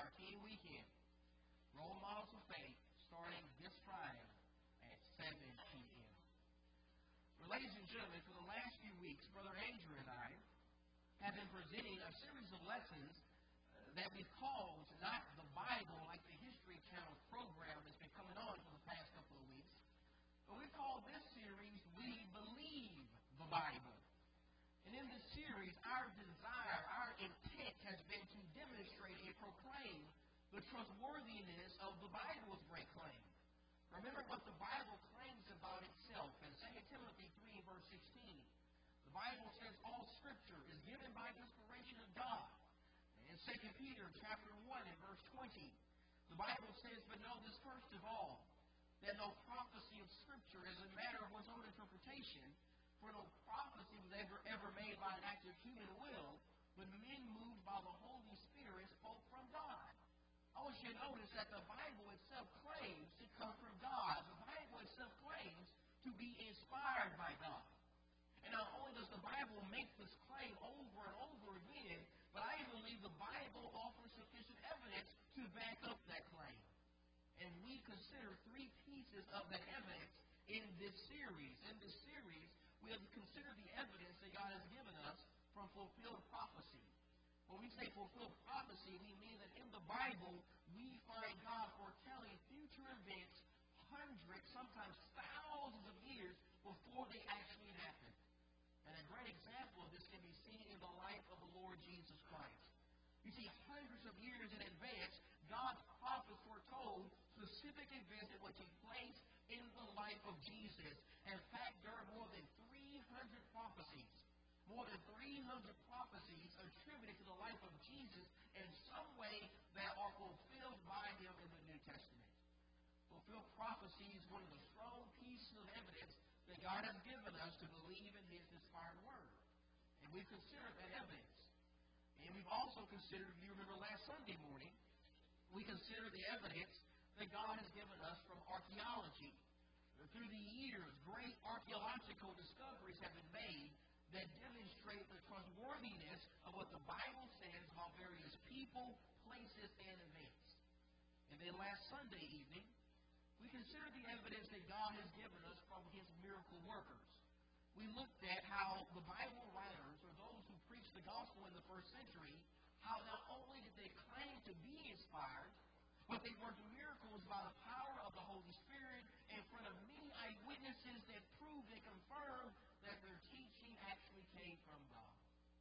our teen weekend, Role Models of Faith, starting this Friday at 7 p.m. Well, ladies and gentlemen, for the last few weeks, Brother Andrew and I have been presenting a series of lessons that we've called not the Bible like the History Channel program that's been coming on for the past couple of weeks, but we call this series We Believe the Bible. And in this series, our desire, our intent has been to demonstrate and proclaim the trustworthiness of the Bible's great claim. Remember what the Bible claims about itself in 2 Timothy 3, verse 16. The Bible says all Scripture is given by inspiration of God. In 2 Peter chapter 1 and verse 20, the Bible says, but know this first of all, that no prophecy of Scripture is a matter of one's own interpretation, for no prophecy was ever made by an act of human will, but men moved by the Holy Spirit spoke from God. I want you to notice that the Bible itself claims to come from God. The Bible itself claims to be inspired by God. And not only does the Bible make this claim over and over again, but I believe the Bible offers sufficient evidence to back up that claim. And we consider three pieces of that evidence in this series. In this series, we have considered the evidence that God has given us from fulfilled prophecy. When we say fulfilled prophecy, we mean that in the Bible, we find God foretelling future events hundreds, sometimes thousands of years before they actually happen. And a great example of this can be seen in the life of the Lord Jesus Christ. You see, hundreds of years in advance, God's prophets foretold specific events that would take place in the life of Jesus. In fact, there are more than 300 prophecies. More than 300 prophecies attributed to the life of Jesus in some way that are fulfilled by Him in the New Testament. Fulfilled prophecy is one of the strong pieces of evidence that God has given us to believe in His inspired Word. And we've considered that evidence. And we've also considered, if you remember last Sunday morning, we considered the evidence that God has given us from archaeology. Through the years, great archaeological discoveries have been made that demonstrate the trustworthiness of what the Bible says about various people, places, and events. And then last Sunday evening, we considered the evidence that God has given us from His miracle workers. We looked at how the Bible writers, or those who preached the gospel in the first century, how not only did they claim to be inspired, but they worked miracles by the power of the Holy Spirit in front of many eyewitnesses that proved and confirmed that their teaching actually came from God.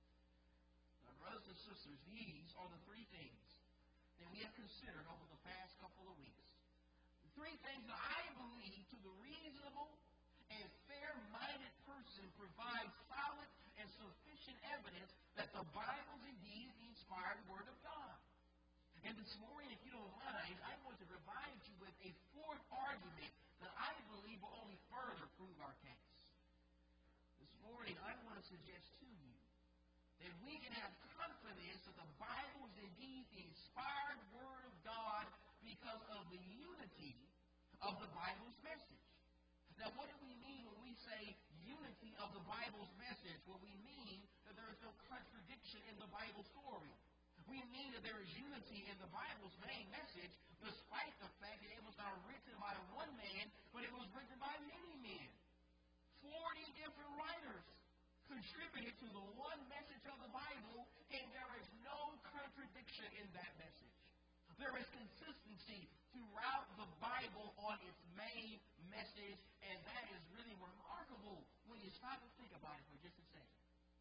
Now, brothers and sisters, these are the three things that we have considered over the past couple of weeks. The three things that I believe to the reasonable and fair-minded person provide solid and sufficient evidence that the Bible is indeed the inspired Word of God. And this morning, if you don't mind, I want to provide you with a fourth argument that I believe will only further prove our case. This morning, I want to suggest to you that we can have confidence that the Bible is indeed the inspired Word of God because of the unity of the Bible's message. Now, what do we mean when we say unity of the Bible's message? Well, we mean that there is no contradiction in the Bible story. We mean that there is unity in the Bible's main message, despite the fact that it was not written by one man, but it was written by many men. 40 different writers contributed to the one message of the Bible, and there is no contradiction in that message. There is consistency throughout the Bible on its main message, and that is really remarkable when you stop and think about it for just a second.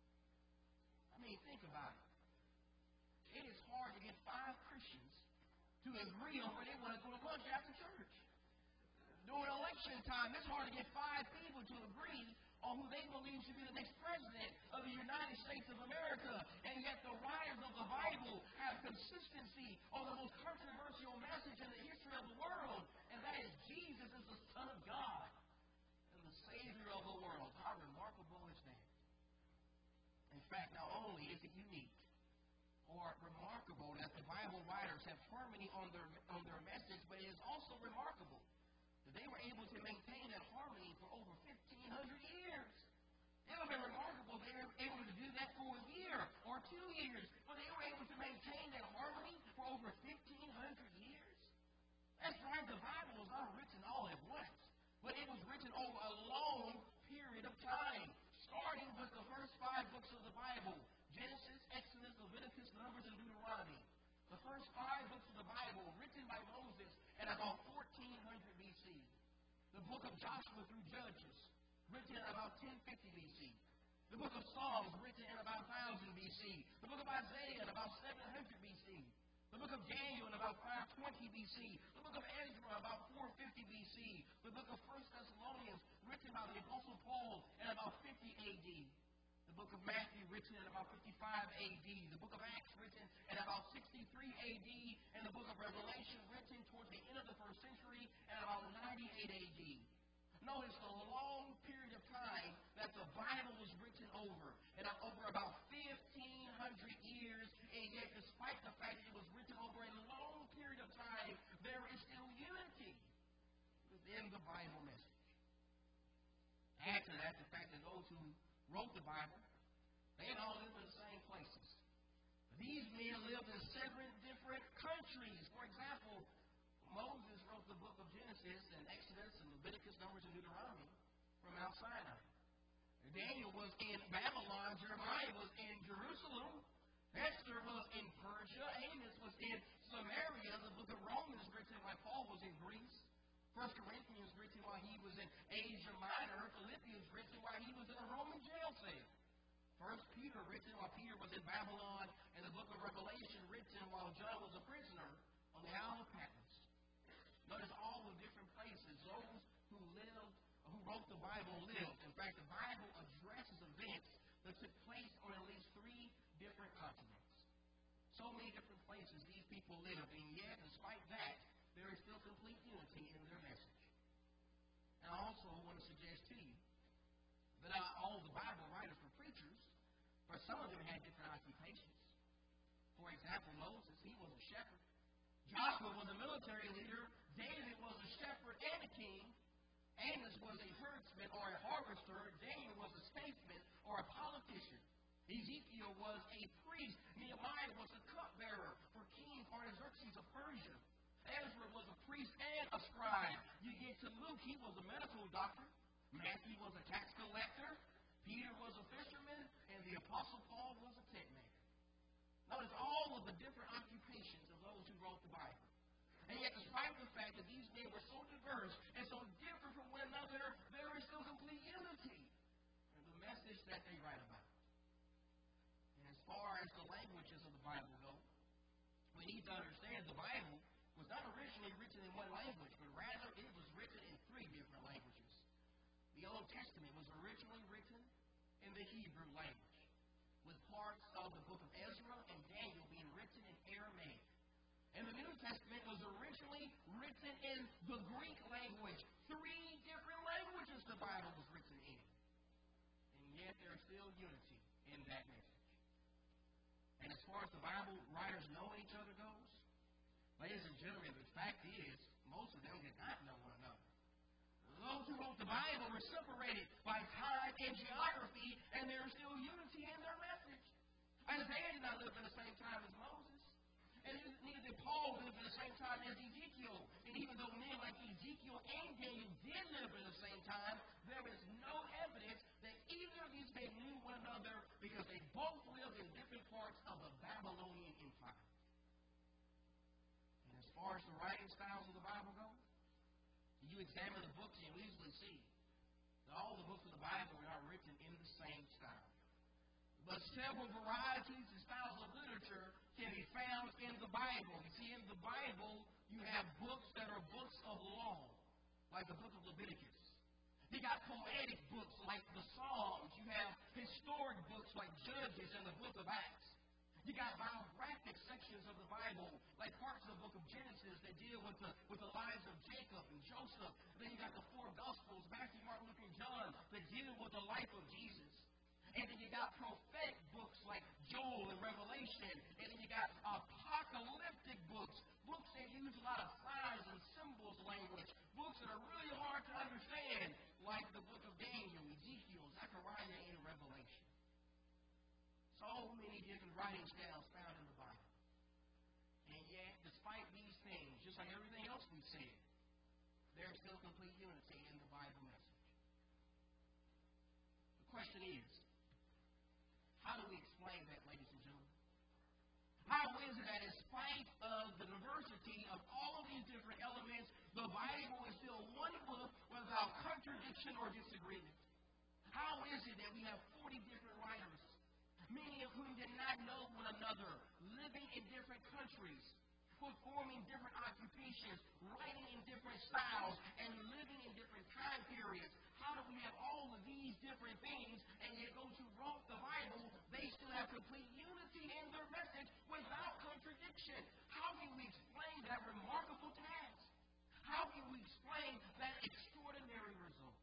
I mean, think about it. It is hard to get 5 Christians to agree on where they want to go to lunch after church. During election time, it's hard to get 5 people to agree on who they believe should be the next president of the United States of America. And yet the writers of the Bible have consistency on the most controversial message in the history of the world, and that is Jesus is the Son of God and the Savior of the world. How remarkable is that? In fact, not only is it unique or remarkable that the Bible writers have harmony on their message, but it is also remarkable that they were able to maintain that harmony for over 1,500 years. It would have been remarkable if they were able to do that for a year or 2 years, but they were able to maintain that harmony for over 1,500 The book of Joshua through Judges, written in about 1050 BC. The book of Psalms, written in about 1000 BC. The book of Isaiah in about 700 BC. The book of Daniel in about 520 BC. The book of Ezra about 450 BC. The book of 1 Thessalonians, written by the Apostle Paul in about 50 AD. The book of Matthew, written in about 55 AD. The book of Acts, written in about 63 AD. And the book of Revelation, written towards the end of the first century in about 98 AD. Notice the long period of time that the Bible was written over, and over about 1,500 years, and yet despite the fact that it was written over a long period of time, there is still unity within the Bible message. Add to that the fact that those who wrote the Bible, they didn't all live in the same places. These men lived in 7 different countries. For example, Moses wrote the book of Genesis and Exodus and Leviticus, Numbers, and Deuteronomy from Mount Sinai. Daniel was in Babylon. Jeremiah was in Jerusalem. Esther was in Persia. Amos was in Samaria. The book of Romans written while Paul was in Greece. 1 Corinthians written while he was in Asia Minor. Philippians written while he was in a Roman jail cell. 1 Peter written while Peter was in Babylon. And the book of Revelation written while John was a prisoner on the Isle of Patmos. Notice all the different places those who wrote the Bible lived. In fact, the Bible addresses events that took place on at least 3 different continents. So many different places these people lived, and yet, despite that, there is still complete unity in their message. And I also want to suggest to you that all the Bible writers were preachers, but some of them had different occupations. For example, Moses, he was a shepherd. Joshua was a military leader. David was a shepherd and a king. Amos was a herdsman or a harvester. Daniel was a statesman or a politician. Ezekiel was a priest. Nehemiah was a cupbearer for King Artaxerxes of Persia. Ezra was a priest and a scribe. You get to Luke, he was a medical doctor. Matthew was a tax collector. Peter was a fisherman. And the Apostle Paul was a tent maker. Notice all of the different occupations of those who wrote the Bible. And yet, despite the fact that these men were so diverse and so different from one another, there is still complete unity in the message that they write about. And as far as the languages of the Bible go, we need to understand the Bible was not originally written in one language, but rather it was written in 3 different languages. The Old Testament was originally written in the Hebrew language, with parts of the book of Ezra and Daniel being written in Aramaic. And the New Testament was originally written in the Greek language. 3 different languages the Bible was written in. And yet there is still unity in that message. And as far as the Bible writers knowing each other goes, ladies and gentlemen, the fact is, most of them did not know one another. Those who wrote the Bible were separated by time and geography, and there is still unity in their message. Isaiah did not live in the same time as Moses. And neither did Paul live in the same time as Ezekiel. And even though men like Ezekiel and Daniel did live in the same time, there is no evidence that either of these men knew one another because they both lived in different parts of the Babylonian Empire. And as far as the writing styles of the Bible go, you examine the books and you easily see that all the books of the Bible are not written in the same style. But several varieties and styles of literature can be found in the Bible. You see, in the Bible, you have books that are books of law, like the book of Leviticus. You got poetic books like the Psalms. You have historic books like Judges and the book of Acts. You got biographic sections of the Bible, like parts of the book of Genesis that deal with the lives of Jacob and Joseph. Then you got the 4 Gospels, Matthew, Mark, Luke, and John, that deal with the life of Jesus. And then you got prophetic books like Joel and Revelation. And then you got apocalyptic books, books that use a lot of signs and symbols language, books that are really hard to understand, like the book of Daniel, Ezekiel, Zechariah, and Revelation. So many different writing styles found in the Bible. And yet, despite these things, just like everything else we said, there's still complete unity in the Bible message. The question is, how do we explain that, ladies and gentlemen? How is it that in spite of the diversity of all these different elements, the Bible is still one book with contradiction or disagreement? How is it that we have 40 different writers, many of whom did not know one another, living in different countries, performing different occupations, writing in different styles, and living in different time periods? How do we have all of these different things, and yet those who wrote the Bible, they still have complete unity in their message without contradiction? How can we explain that remarkable task? How can we explain that extraordinary result?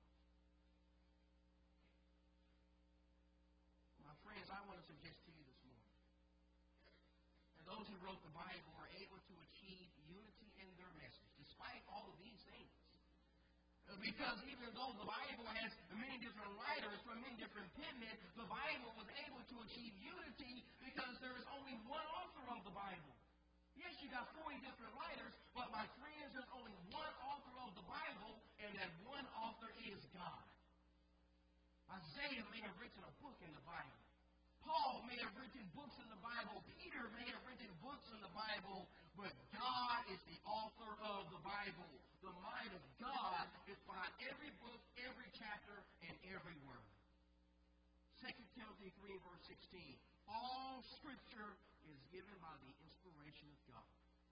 My friends, I want to suggest to you this morning that those who wrote the Bible are able to achieve unity in their message, despite all of these things. Because even though the Bible has many different writers from many different penmen, the Bible was able to achieve unity because there is only one author of the Bible. Yes, you got 40 different writers, but my friends, there's only one author of the Bible, and that one author is God. Isaiah may have written a book in the Bible. Paul may have written books in the Bible. Peter may have written books in the Bible, but God is the author of the Bible. The mind of God is behind every book, every chapter, and every word. 2 Timothy 3, verse 16. All Scripture is given by the inspiration of God.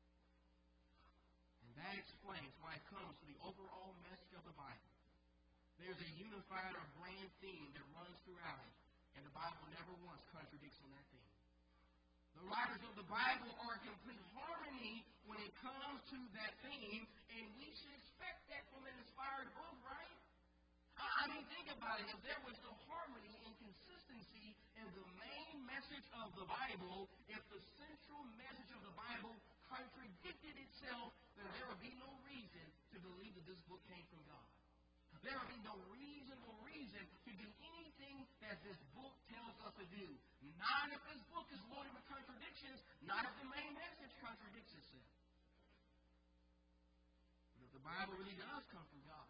And that explains why it comes to the overall message of the Bible. There's a unified or grand theme that runs throughout it, and the Bible never once contradicts on that theme. The writers of the Bible are in complete harmony when it comes to that theme, and we should expect that from an inspired book, right? I mean, think about it. If there was no harmony and consistency in the main message of the Bible, if the central message of the Bible contradicted itself, then there would be no reason to believe that this book came from God. There would be no reasonable reason to do anything that this book tells us to do. Not if this book is loaded with contradictions, not if the main message contradicts itself. But if the Bible really does come from God,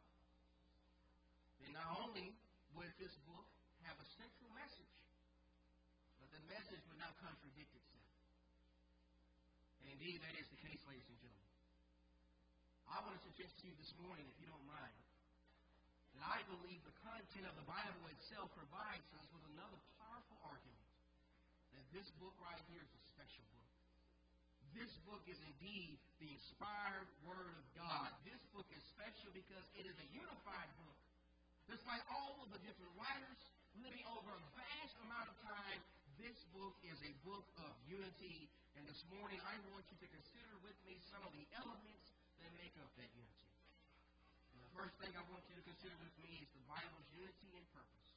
then not only would this book have a central message, but the message would not contradict itself. And indeed, that is the case, ladies and gentlemen. I want to suggest to you this morning, if you don't mind, that I believe the content of the Bible itself provides us with another powerful argument that this book right here is a special book. This book is indeed the inspired Word of God. This book is special because it is a unified book. Despite all of the different writers living over a vast amount of time, this book is a book of unity. And this morning, I want you to consider with me some of the elements that make up that unity. And the first thing I want you to consider with me is the Bible's unity and purpose.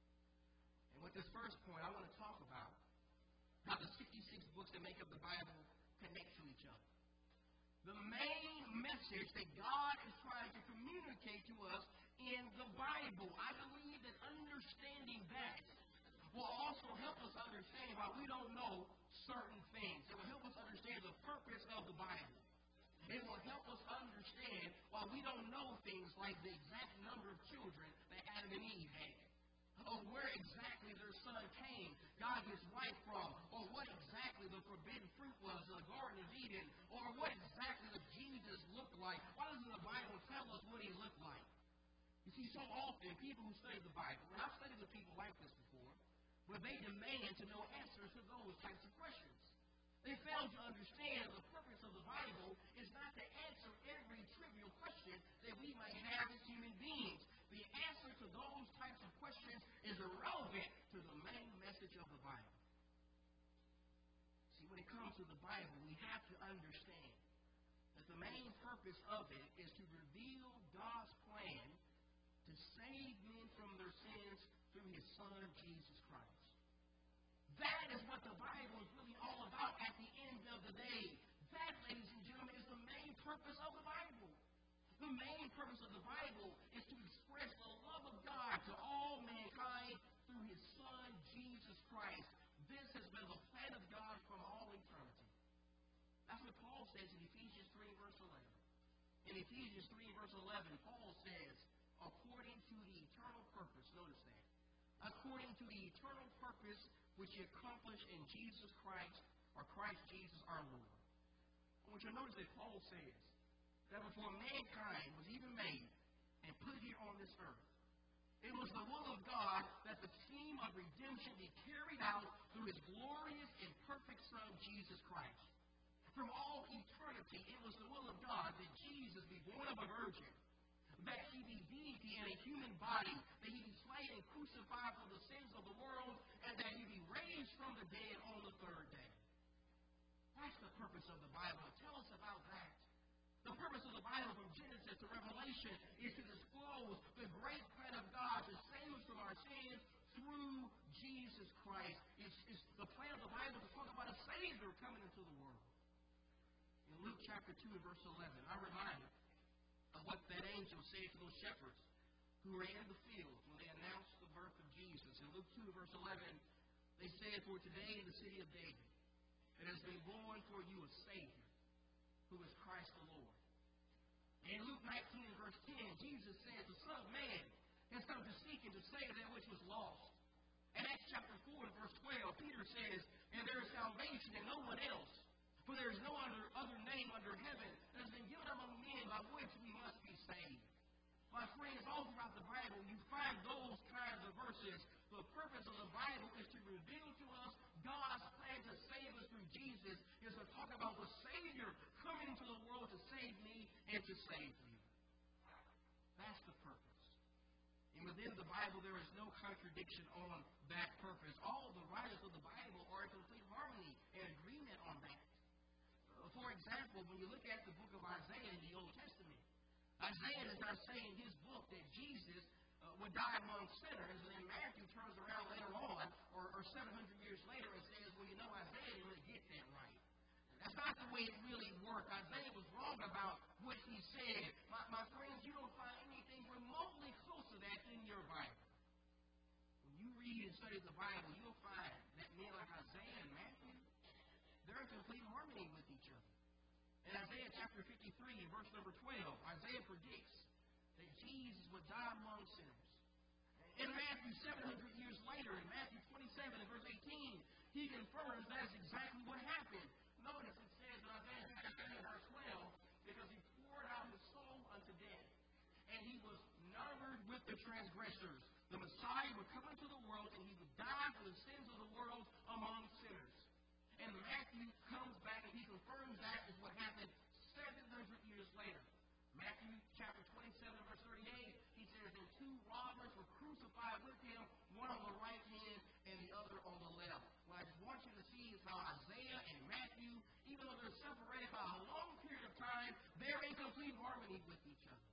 And with this first point, I want to talk about how the 66 books that make up the Bible connect to each other. The main message that God is trying to communicate to us in the Bible. I believe that understanding that will also help us understand why we don't know certain things. It will help us understand the purpose of the Bible. It will help us understand why we don't know things like the exact number of children that Adam and Eve had, or where exactly their son Cain got his wife from, or what exactly the forbidden fruit was in the Garden of Eden, or what exactly Jesus looked like. Why doesn't the Bible tell us what he looked like? You see, so often people who study the Bible, and I've studied with people like this before, but they demand to know answers to those types of questions. They fail to understand the purpose of the Bible is not to answer every trivial question that we might have as human beings. The answer to those types of questions is irrelevant to the main message of the Bible. See, when it comes to the Bible, we have to understand that the main purpose of it is to reveal God's plan to save men from their sins through his Son, Jesus Christ. That is what the Bible is really all about at the end of the day. That, ladies and gentlemen, is the main purpose of the Bible. The main purpose of the Bible is to express the love of God to all mankind through his Son, Jesus Christ. This has been the plan of God from all eternity. That's what Paul says in Ephesians 3, verse 11. In Ephesians 3, verse 11, Paul says, according to the eternal purpose, notice that, according to the eternal purpose which he accomplished in Jesus Christ, or Christ Jesus our Lord. I want you to notice that Paul says that before mankind was even made and put here on this earth, It was the will of God that the scheme of redemption be carried out through his glorious and perfect Son, Jesus Christ. From all eternity, it was the will of God that Jesus be born of a virgin, that he be deity in a human body, that he be slain and crucified for the sins of the world, and that he be raised from the dead on the third day. That's the purpose of the Bible. Tell us about that. The purpose of the Bible from Genesis to Revelation is to disclose the great plan of God to save us from our sins through Jesus Christ. It's the plan of the Bible to talk about a Savior coming into the world. In Luke chapter 2 and verse 11, I'm reminded of what that angel said to those shepherds who were in the field when they announced the birth of Jesus. In Luke 2 and verse 11, they said, "For today in the city of David, it has been born for you a Savior, who is Christ the Lord." In Luke 19 and verse 10, Jesus says, "The Son of Man has come to seek and to save that which was lost." In Acts chapter 4 and verse 12, Peter says, "And there is salvation in no one else, for there is no other name under heaven that has been given among men by which we must be saved." My friends, all throughout the Bible, you find those kinds of verses. The purpose of the Bible is to reveal to us God's plan to save us through Jesus, is to talk about the Savior coming into the world to save me and to save you. That's the purpose. And within the Bible, there is no contradiction on that purpose. All the writers of the Bible are in complete harmony and agreement on that. For example, when you look at the book of Isaiah in the Old Testament, Isaiah is not saying in his book that Jesus would die among sinners, and then Matthew turns around later on, or 700 years later, and says, "Well, you know, Isaiah didn't really get that right." That's not the way it really worked. Isaiah was wrong about what he said. My friends, you don't find anything remotely close to that in your Bible. When you read and study the Bible, you'll find that men like Isaiah and Matthew, they're in complete harmony with each other. In Isaiah chapter 53, verse number 12, Isaiah predicts that Jesus would die among sinners. In Matthew, 700 years later, in Matthew 27 and verse 18, he confirms that's exactly what happened. Notice it says in Isaiah 53 and verse 12, "Because he poured out his soul unto death, and he was numbered with the transgressors." The Messiah would come into the world, and he would die for the sins of the world among sinners. And Matthew comes back and he confirms that is what happened 700 years later. Matthew chapter 27, verse 38, he says, "And two robbers were crucified with him, one on the right hand and the other on the left." What I just want you to see is how Isaiah and Matthew, even though they're separated by a long period of time, they're in complete harmony with each other.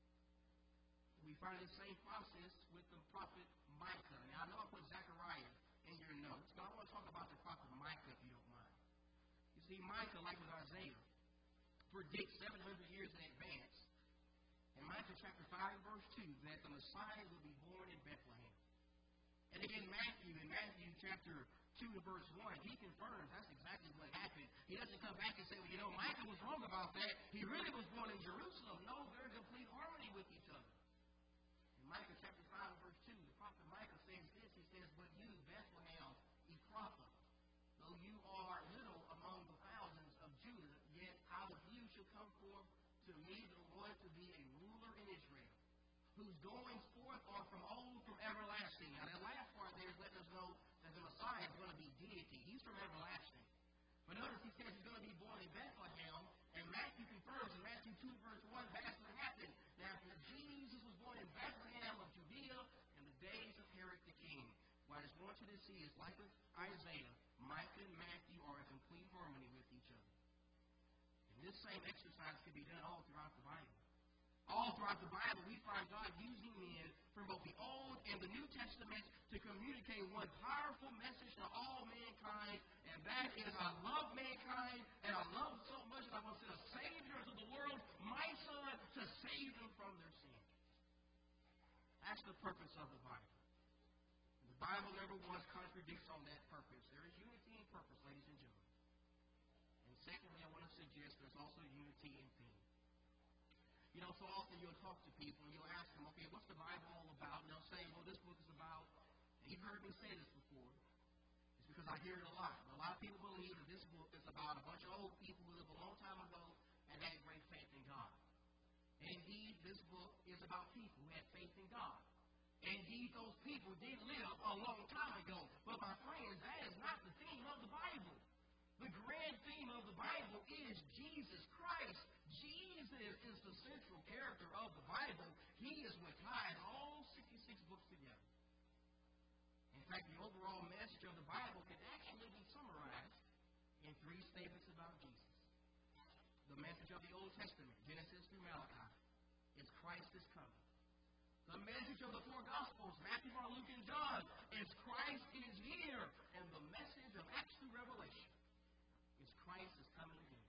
We find the same process with the prophet Micah. Now, I know I put Zechariah in your notes, but I want to talk about the prophet Micah, if you don't mind. You see, Micah, like with Isaiah, predicts 700 years in advance. In Micah chapter 5 and verse 2, that the Messiah will be born in Bethlehem. And again, in Matthew chapter 2 and verse 1, he confirms that's exactly what happened. He doesn't come back and say, "Well, you know, Micah was wrong about that. He really was born in Jerusalem." No, they're in complete harmony with each other. In Micah chapter 5 and verse 2, the prophet Micah says this. He says, "But you, Bethlehem Ephrathah, though you are little among the thousands of Judah, yet out of you shall come forth to me the one to be a ruler in Israel, whose goings forth are from old, from everlasting." Now, that last part there is letting us know that the Messiah is going to be deity. He's from everlasting. But notice he says he's going to be born in Bethlehem, and Matthew confirms in Matthew 2 verse 1, that's what happened. Now, Jesus was born in Bethlehem of Judea in the days of Herod the king. What I just want you to see is, like with Isaiah, Micah and Matthew are in complete harmony with each other. And this same exercise can be done all throughout the Bible. All throughout the Bible, we find God using men from both the Old and the New Testaments to communicate one powerful message to all mankind, and that is, I love mankind, and I love so much that I want to send a Savior into the world, my Son, to save them from their sins. That's the purpose of the Bible. The Bible never once contradicts on that purpose. There is unity in purpose, ladies and gentlemen. And secondly, I want to suggest there's also unity in theme. You know, so often you'll talk to people and you'll ask them, "Okay, what's the Bible all about?" And they'll say, "Well, this book is about," and you've heard me say this before. It's because I hear it a lot. A lot of people believe that this book is about a bunch of old people who lived a long time ago and had great faith in God. And indeed, this book is about people who had faith in God. Indeed, those people did live a long time ago. But my friends, that is not the theme of the Bible. The grand theme of the Bible is Jesus Christ. Jesus is the central character of the Bible. He is what ties all 66 books together. In fact, the overall message of the Bible can actually be summarized in 3 statements about Jesus. The message of the Old Testament, Genesis through Malachi, is Christ is coming. The message of the 4 Gospels, Matthew, Mark, Luke, and John, is Christ is here. And the message of Acts through Revelation is Christ is coming again.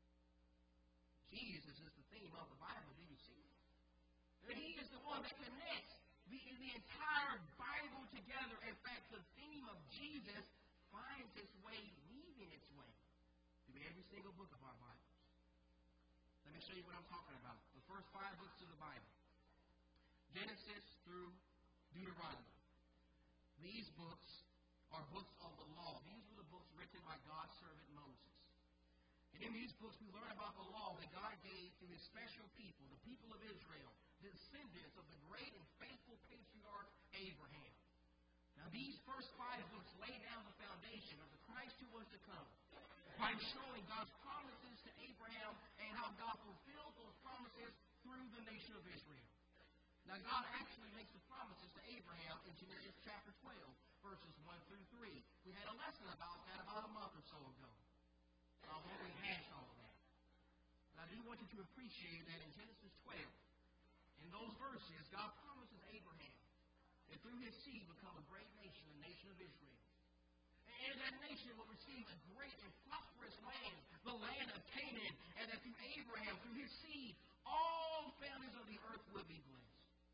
Jesus is the theme of the Bible. Do you see? And He is the one that connects the entire Bible together. In fact, the theme of Jesus finds its way, weaving its way through every single book of our Bibles. Let me show you what I'm talking about. The first 5 books of the Bible, Genesis through Deuteronomy. These books are books of the law. These were the books written by God's servant Moses. And in these books we learn about the law that God gave to His special people, the people of Israel, descendants of the great and faithful patriarch Abraham. Now these first 5 books lay down the foundation of the Christ who was to come by showing God's promises to Abraham and how God fulfilled those promises through the nation of Israel. Now, God actually makes the promises to Abraham in Genesis chapter 12, verses 1 through 3. We had a lesson about that about a month or so ago. I won't rehash all of that. But I do want you to appreciate that in Genesis 12, in those verses, God promises Abraham that through his seed will come a great nation, the nation of Israel. And that nation will receive a great and prosperous land, the land of Canaan, and that through Abraham, through his seed, all families of the earth will be blessed.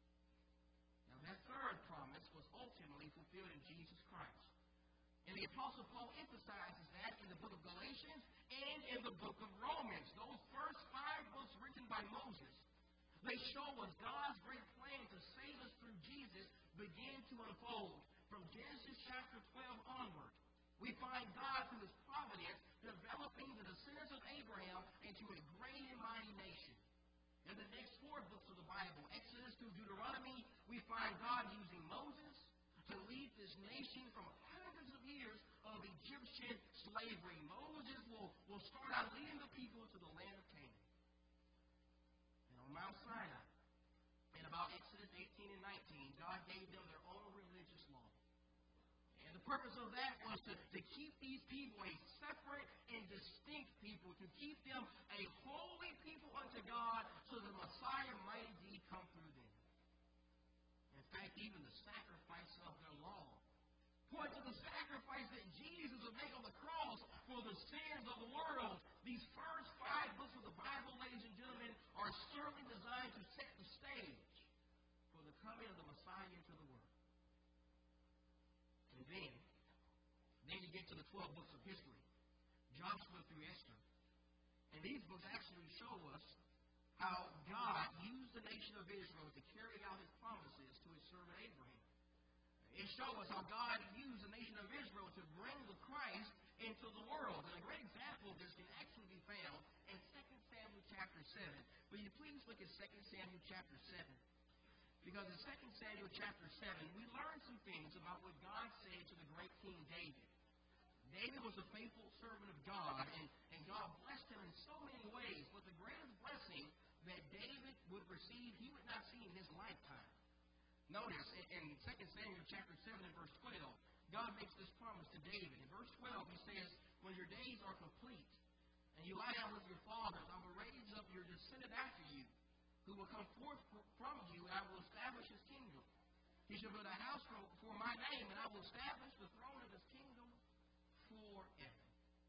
That third promise was ultimately fulfilled in Jesus Christ. And the Apostle Paul emphasizes that in the book of Galatians and in the book of Romans. Those first 5 books written by Moses, they show us God's great plan to save us through Jesus begin to unfold. From Genesis chapter 12 onward, we find God through His providence developing the descendants of Abraham into a great and mighty nation. In the next 4 books of the Bible, Exodus through Deuteronomy, we find God using Moses to lead this nation from hundreds of years of Egyptian slavery. Moses will start out leading the people to the land of Canaan. And on Mount Sinai, in about Exodus 18 and 19, God gave them their own religious law. And the purpose of that was to keep these people a separate and distinct people, to keep them a holy people unto God, so the Messiah might indeed come through them. In fact, even the sacrifice of their law point to the sacrifice that Jesus would make on the cross for the sins of the world. These first 5 books of the Bible, ladies and gentlemen, are certainly designed to set the stage for the coming of the Messiah into the world. And then you get to the 12 books of history, Joshua through Esther. And these books actually show us how God used the nation of Israel to carry out His promises to His servant Abraham. It shows us how God used the nation of Israel to bring the Christ into the world. And a great example of this can actually be found in 2 Samuel chapter 7. Will you please look at 2 Samuel chapter 7? Because in 2 Samuel chapter 7, we learn some things about what God said to the great King David. David was a faithful servant of God, and God blessed him in so many ways. But the greatest blessing that David would receive, he would not see in his lifetime. Notice in 2 Samuel chapter 7 and verse 12, God makes this promise to David. In verse 12, He says, when your days are complete, and you lie down with your fathers, I will raise up your descendant after you, who will come forth from you, and I will establish his kingdom. He shall build a house for my name, and I will establish the throne of his kingdom forever.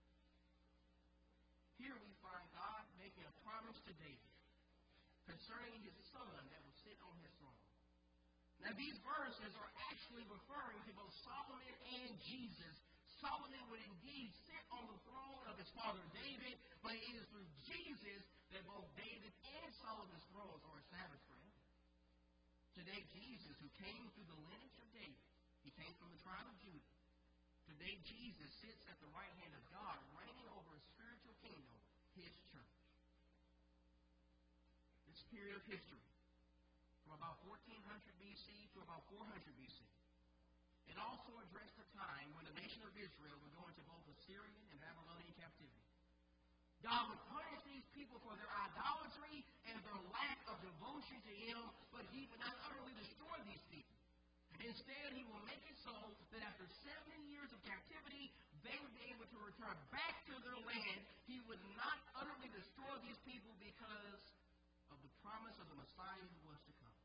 Here we find God making a promise to David concerning his son that will sit on his throne. Now these verses are actually referring to both Solomon and Jesus. Solomon would indeed sit on the throne of his father David, but it is through Jesus that both David and Solomon's thrones are established forever. Today, Jesus, who came through the lineage of David, He came from the tribe of Judah. Today, Jesus sits at the right hand of God, reigning over a spiritual kingdom, His church. This period of history, from from about 1400 BC to about 400 BC. It also addressed the time when the nation of Israel would go into both Assyrian and Babylonian captivity. God would punish these people for their idolatry and their lack of devotion to Him, but He would not utterly destroy these people. Instead, He will make it so that after 70 years of captivity, they would be able to return back to their land. He would not utterly destroy these people because of the promise of the Messiah who was to come.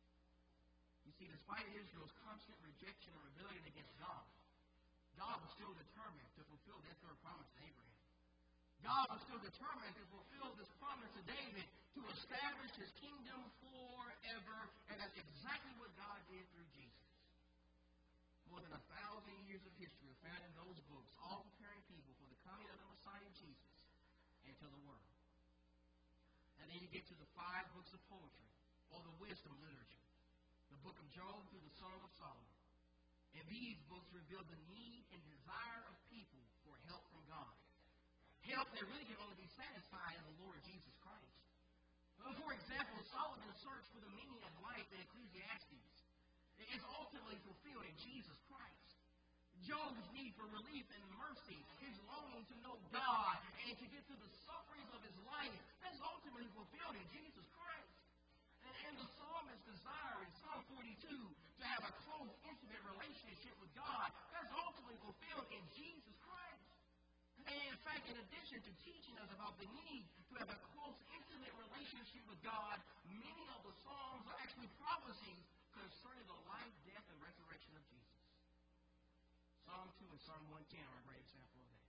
You see, despite Israel's constant rejection and rebellion against God, God was still determined to fulfill that third promise to Abraham. God was still determined to fulfill this promise to David to establish His kingdom forever, and that's exactly what God did through Jesus. More than 1,000 years of history are found in those books, all preparing people for the coming of the Messiah Jesus into the world. And then you get to the 5 books of poetry, or the wisdom literature, the book of Job through the Song of Solomon. And these books reveal the need and desire of people for help from God. Help that really can only be satisfied in the Lord Jesus Christ. For example, Solomon's search for the meaning of life in Ecclesiastes is ultimately fulfilled in Jesus Christ. Job's need for relief and mercy, his longing to know God and to get through the sufferings of his life, that's ultimately fulfilled in Jesus Christ. And the psalmist's desire in Psalm 42 to have a close, intimate relationship with God, that's ultimately fulfilled in Jesus Christ. And in fact, in addition to teaching us about the need to have a close, intimate relationship with God, many of the Psalms are actually prophecies concerning the life, death, and resurrection of Jesus. Psalm 2 and Psalm 110 are a great example of that.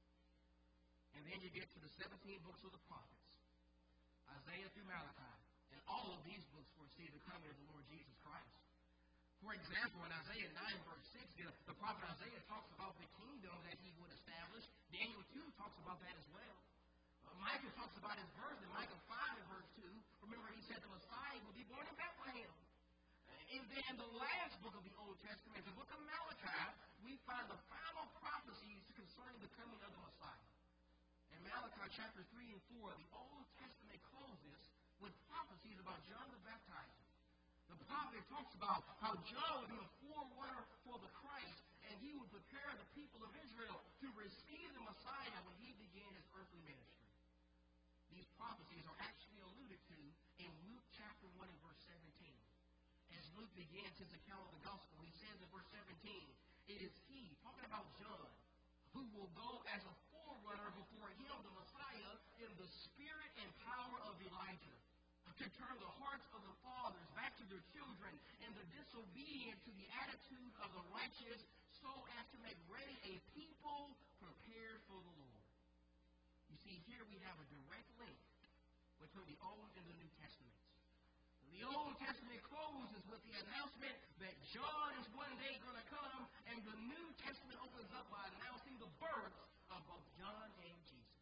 And then you get to the 17 books of the prophets, Isaiah through Malachi. And all of these books foresee the coming of the Lord Jesus Christ. For example, in Isaiah 9, verse 6, the prophet Isaiah talks about the kingdom that he would establish. Daniel 2 talks about that as well. Micah talks about his birth in Micah 5 and verse 2. Remember, he said the Messiah will be born in Bethlehem. And then the last book of the Old Testament, the book of Malachi, we find the final prophecies concerning the coming of the Messiah. In Malachi chapter 3 and 4, the Old Testament closes with prophecies about John the Baptizer. The prophet talks about how John would be a forerunner for the Christ, and he would prepare the people of Israel to receive the Messiah when he began his earthly ministry. These prophecies are actually alluded to in Luke chapter 1 and verse 17. As Luke begins his account of the gospel, he says in verse 17, it is he, talking about John, who will go as a forerunner before him, the Messiah, in the spirit and power of Elijah, to turn the hearts of the fathers back to their children and the disobedient to the attitude of the righteous, so as to make ready a people prepared for the Lord. You see, here we have a direct link between the Old and the New Testaments. The Old Testament closes with the announcement that John is one day going to come, and the New Testament opens up by announcing the birth of both John and Jesus.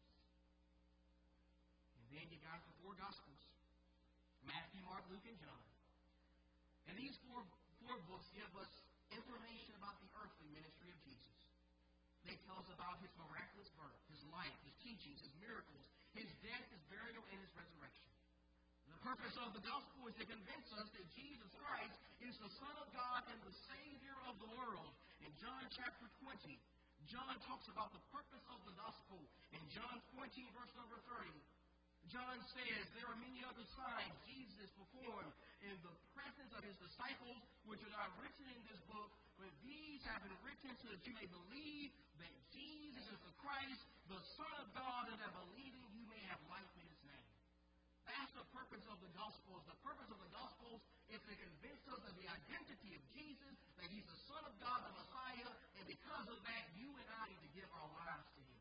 And then you got the 4 Gospels, Matthew, Mark, Luke, and John. And these four books give us information about the earthly ministry of Jesus. They tell us about his miraculous birth, his life, his teachings, his miracles, his death, his burial, and his resurrection. The purpose of the gospel is to convince us that Jesus Christ is the Son of God and the Savior of the world. In John chapter 20, John talks about the purpose of the gospel. In John 20, verse number 30, John says, there are many other signs Jesus performed in the presence of his disciples, which are not written in this book, but these have been written so that you may believe that Jesus is the Christ, the Son of God, and that believing you may have life in his name. That's the purpose of the Gospels. The purpose of the Gospels is to convince us of the identity of Jesus, that he's the Son of God, the Messiah, and because of that, you and I need to give our lives to him.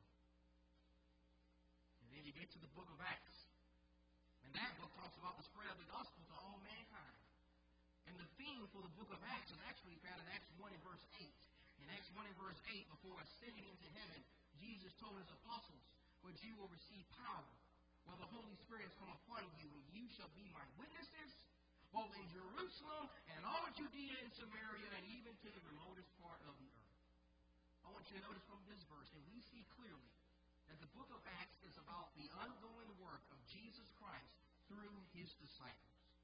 And then you get to the book of Acts. And that book talks about the spread of the gospel to all mankind. And the theme for the book of Acts is actually found in Acts 1 and verse 8. In Acts 1 and verse 8, before ascending into heaven, Jesus told his apostles, but you will receive power when the Holy Spirit has come upon you, and you shall be my witnesses, both in Jerusalem and all Judea and Samaria, and even to the remotest part of the earth. I want you to notice from this verse, and we see clearly that the book of Acts is about the ongoing work of Jesus Christ through his disciples.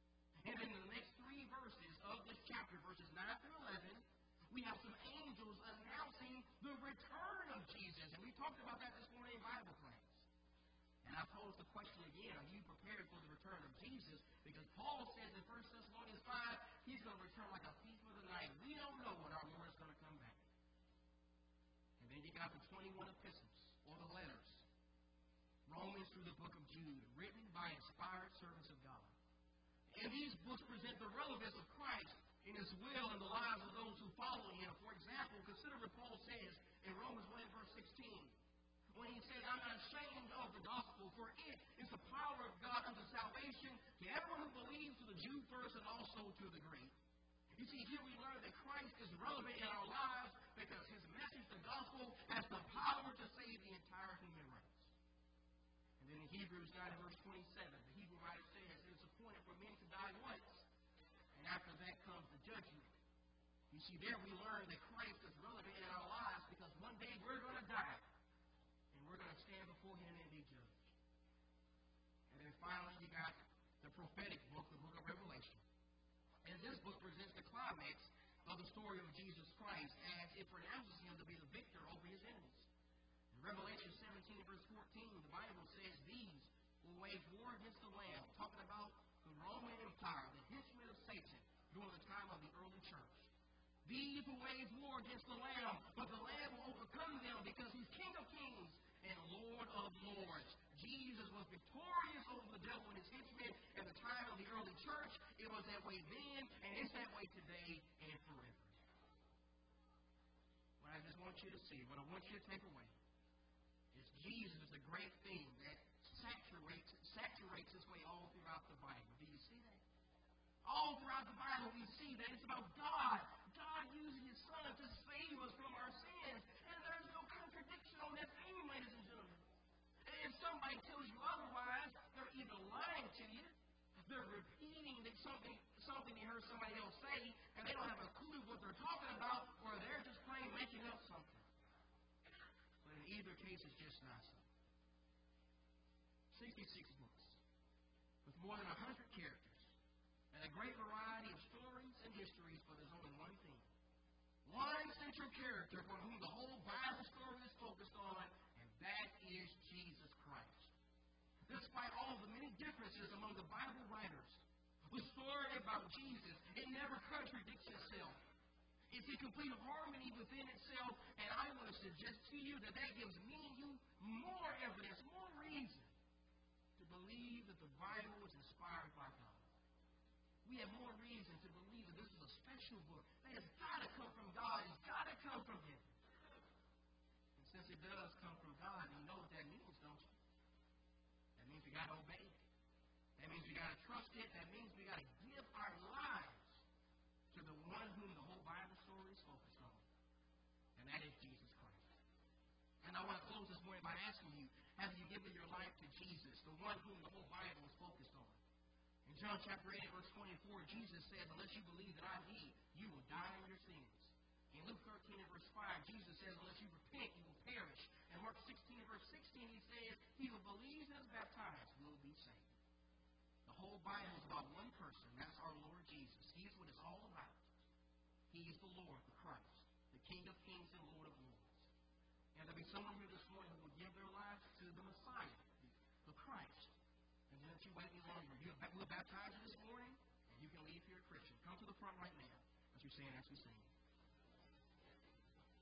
And in the next three verses of this chapter, verses 9 through 11, we have some angels announcing the return of Jesus. And we talked about that this morning in Bible class. And I pose the question again, are you prepared for the return of Jesus? Because Paul says in 1 Thessalonians 5, he's going to return like a thief of the night. We don't know when our Lord is going to come back. And then you got the 21 epistles, or the letters, Romans through the book of Jude, written by inspired servants of God. And these books present the relevance of Christ in His will in the lives of those who follow Him. For example, consider what Paul says in Romans 1 verse 16. When he says, I'm not ashamed of the gospel, for it is the power of God unto salvation to everyone who believes, to the Jew first and also to the Greek. You see, here we learn that Christ is relevant in our lives because His message, the gospel, has the power to save the entire human race. And then in Hebrews 9 verse 27, the Hebrew writer says, it is appointed for men to die once, and after that comes the judgment. You see, there we learn that Christ is relevant in our lives because one day we're going to die. We're going to stand before Him and be judged. And then finally, you got the prophetic book, the book of Revelation. And this book presents the climax of the story of Jesus Christ as it pronounces Him to be the victor over His enemies. In Revelation 17, verse 14, the Bible says, these will wage war against the Lamb, talking about the Roman Empire, the henchmen of Satan, during the time of the early church. These will wage war against the Lamb, but the Lamb will overcome them because He's King of kings and Lord of lords. Jesus was victorious over the devil and his henchmen at the time of the early church. It was that way then, and it's that way today and forever. What I just want you to see, what I want you to take away, is Jesus is a great thing that saturates its way all throughout the Bible. Do you see that? All throughout the Bible we see that it's about God. God using His Son to save us from our sins. And there's no contradiction on that theme, ladies and gentlemen. And if somebody tells you otherwise, they're either lying to you, they're repeating that something you heard somebody else say, and they don't have a clue what they're talking about, or they're just plain making up something. But in either case, it's just not so. 66 books with more than 100 characters and a great variety of stories and histories, but there's only one thing. One central character for whom the whole Bible story is focused on, and that is Jesus Christ. Despite all the many differences among the Bible writers, the story about Jesus, it never contradicts itself. It's in complete harmony within itself, and I want to suggest to you that gives me and you more evidence, more reason to believe that the Bible was inspired by God. We have more reason to believe that this is a special book. That it's got to come from God. It's got to come from Him. And since it does come from God, you know what that means, don't you? That means we got to obey it. That means we got to trust it. That means we got to give our lives to the one whom the whole Bible story is focused on. And that is Jesus Christ. And I want to close this morning by asking you, have you given your life to Jesus, the one whom the whole Bible is focused on? In John chapter 8, verse 24, Jesus says, unless you believe that I am He, you will die in your sins. In Luke 13 and verse 5, Jesus says, unless you repent, you will perish. In Mark 16 and verse 16, He says, he who believes and is baptized will be saved. The whole Bible is about one person, that's our Lord Jesus. He is what it's all about. He is the Lord, the Christ, the King of kings and Lord of lords. And there'll be someone here this morning who will give their lives to the Messiah, the Christ. And don't you wait any longer. We'll baptize you this morning, and you can leave here a Christian. Come to the front right now as we sing.